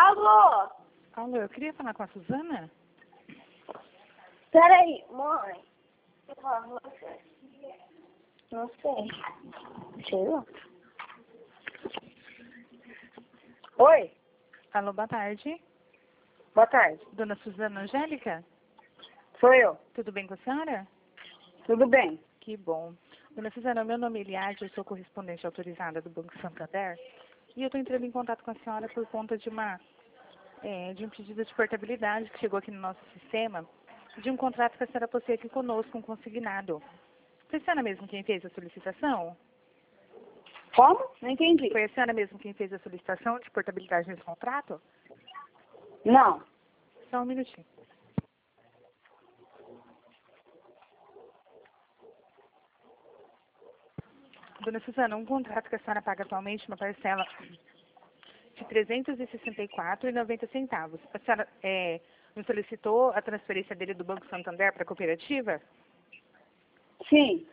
Alô? Alô, eu queria falar com a Suzana. Peraí, mãe. Eu falo com você. Não sei. Sei lá. Oi, Alô, boa tarde. boa tarde. Dona Suzana Angélica? Sou eu. Tudo bem com a senhora? Tudo bem? Que bom. Dona Suzana, meu nome é Eliade, eu sou correspondente autorizada do Banco Santander. E eu estou entrando em contato com a senhora por conta de um pedido de portabilidade que chegou aqui no nosso sistema, de um contrato que a senhora possui aqui conosco, um consignado. Foi a senhora mesmo quem fez a solicitação? Como? Não entendi. Foi a senhora mesmo quem fez a solicitação de portabilidade nesse contrato? Não. Só um minutinho. Dona Suzana, um contrato que a senhora paga atualmente uma parcela de R$ 364,90. A senhora me solicitou a transferência dele do Banco Santander para a cooperativa? Sim.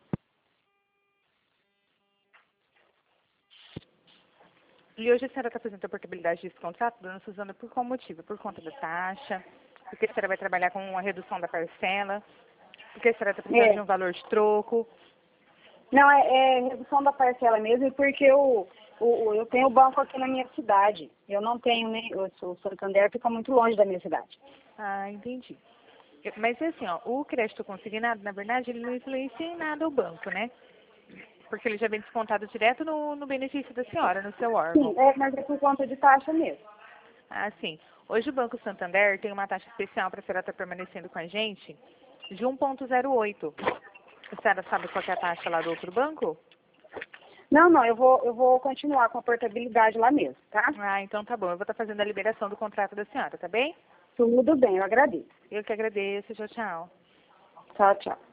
E hoje a senhora está fazendo a portabilidade desse contrato, dona Suzana, por qual motivo? Por conta da taxa? Porque a senhora vai trabalhar com a redução da parcela? Porque a senhora está precisando de um valor de troco? Não, é redução da parcela mesmo, porque eu tenho banco aqui na minha cidade. Eu não tenho, né? O Santander fica muito longe da minha cidade. Ah, entendi. Mas assim, ó, o crédito consignado, na verdade, ele não influencia em nada o banco, né? Porque ele já vem descontado direto no benefício da senhora, no seu órgão. Sim, mas é por conta de taxa mesmo. Ah, sim. Hoje o Banco Santander tem uma taxa especial para a senhora estar permanecendo com a gente de 1,08. A senhora sabe qual que é a taxa lá do outro banco? Não, eu vou continuar com a portabilidade lá mesmo, tá? Ah, então tá bom. Eu vou estar fazendo a liberação do contrato da senhora, tá bem? Tudo bem, eu agradeço. Eu que agradeço. Tchau, tchau. Tchau, tchau.